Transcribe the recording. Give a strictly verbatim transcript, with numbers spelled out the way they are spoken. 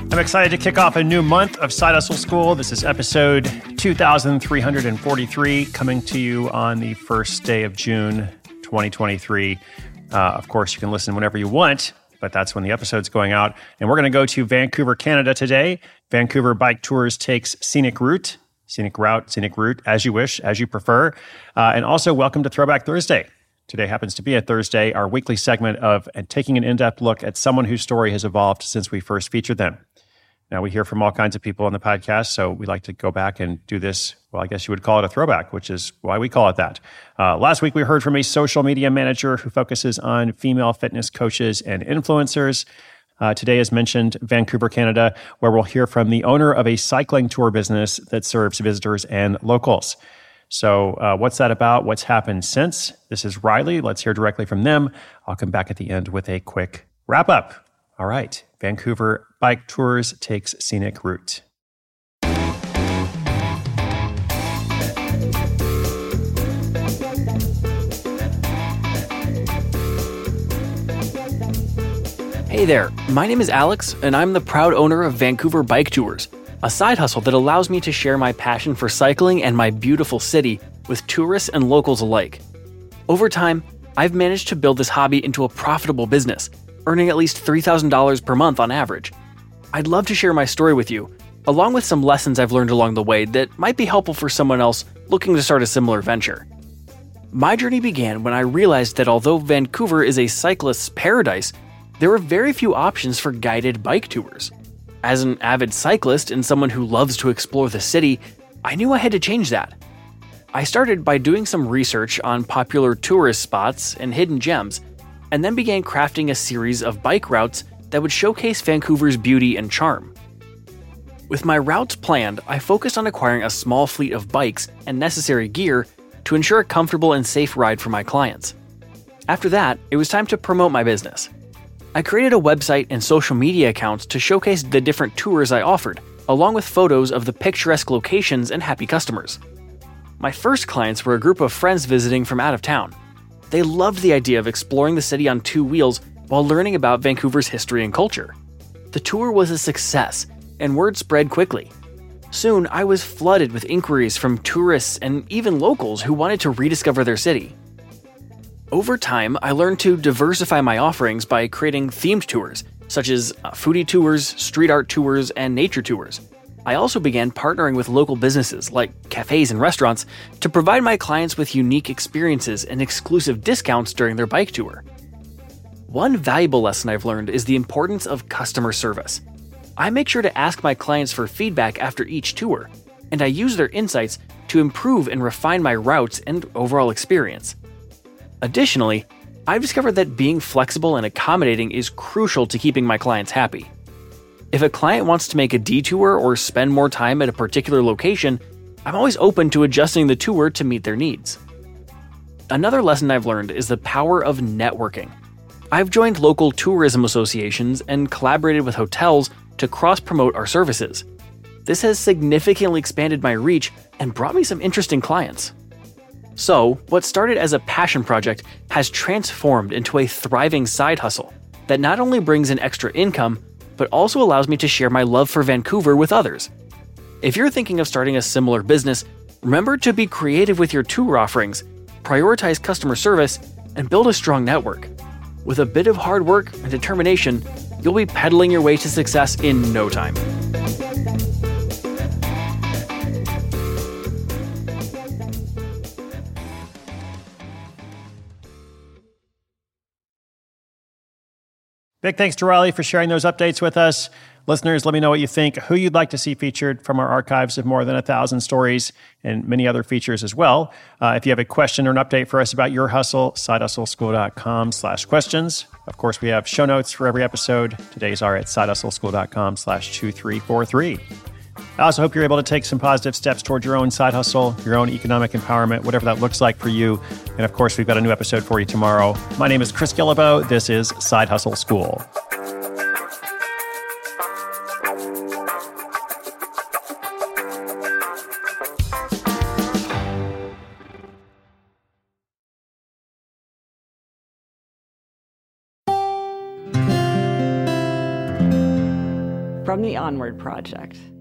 I'm excited to kick off a new month of Side Hustle School. This is episode two thousand three hundred forty-three, coming to you on the first day of June, twenty twenty-three. Uh, of course, you can listen whenever you want, but that's when the episode's going out. And we're going to go to Vancouver, Canada today. Vancouver Bike Tours takes Scenic Route, Scenic Route, Scenic Route, as you wish, as you prefer. Uh, and also, welcome to Throwback Thursday. Today happens to be a Thursday, our weekly segment of uh, taking an in-depth look at someone whose story has evolved since we first featured them. Now, we hear from all kinds of people on the podcast, so we like to go back and do this, well, I guess you would call it a throwback, which is why we call it that. Uh, last week, we heard from a social media manager who focuses on female fitness coaches and influencers. Uh, today, as mentioned, Vancouver, Canada, where we'll hear from the owner of a cycling tour business that serves visitors and locals. So uh, what's that about? What's happened since? This is Riley. Let's hear directly from them. I'll come back at the end with a quick wrap-up. All right. Vancouver Bike Tours takes Scenic Route. Hey there, my name is Alex, and I'm the proud owner of Vancouver Bike Tours, a side hustle that allows me to share my passion for cycling and my beautiful city with tourists and locals alike. Over time, I've managed to build this hobby into a profitable business, earning at least three thousand dollars per month on average. I'd love to share my story with you, along with some lessons I've learned along the way that might be helpful for someone else looking to start a similar venture. My journey began when I realized that although Vancouver is a cyclist's paradise, there are very few options for guided bike tours. As an avid cyclist and someone who loves to explore the city, I knew I had to change that. I started by doing some research on popular tourist spots and hidden gems, and then began crafting a series of bike routes that would showcase Vancouver's beauty and charm. With my routes planned, I focused on acquiring a small fleet of bikes and necessary gear to ensure a comfortable and safe ride for my clients. After that, it was time to promote my business. I created a website and social media accounts to showcase the different tours I offered, along with photos of the picturesque locations and happy customers. My first clients were a group of friends visiting from out of town. They loved the idea of exploring the city on two wheels while learning about Vancouver's history and culture. The tour was a success, and word spread quickly. Soon, I was flooded with inquiries from tourists and even locals who wanted to rediscover their city. Over time, I learned to diversify my offerings by creating themed tours, such as foodie tours, street art tours, and nature tours. I also began partnering with local businesses like cafes and restaurants to provide my clients with unique experiences and exclusive discounts during their bike tour. One valuable lesson I've learned is the importance of customer service. I make sure to ask my clients for feedback after each tour, and I use their insights to improve and refine my routes and overall experience. Additionally, I've discovered that being flexible and accommodating is crucial to keeping my clients happy. If a client wants to make a detour or spend more time at a particular location, I'm always open to adjusting the tour to meet their needs. Another lesson I've learned is the power of networking. I've joined local tourism associations and collaborated with hotels to cross-promote our services. This has significantly expanded my reach and brought me some interesting clients. So, what started as a passion project has transformed into a thriving side hustle that not only brings in extra income, but also allows me to share my love for Vancouver with others. If you're thinking of starting a similar business, remember to be creative with your tour offerings, prioritize customer service, and build a strong network. With a bit of hard work and determination, you'll be pedaling your way to success in no time. Big thanks to Riley for sharing those updates with us. Listeners, let me know what you think, who you'd like to see featured from our archives of more than a thousand stories and many other features as well. Uh, if you have a question or an update for us about your hustle, sidehustleschool.com slash questions. Of course, we have show notes for every episode. Today's are at sidehustleschool.com slash 2343. I also hope you're able to take some positive steps towards your own side hustle, your own economic empowerment, whatever that looks like for you. And of course, we've got a new episode for you tomorrow. My name is Chris Guillebeau. This is Side Hustle School. from the Onward Project.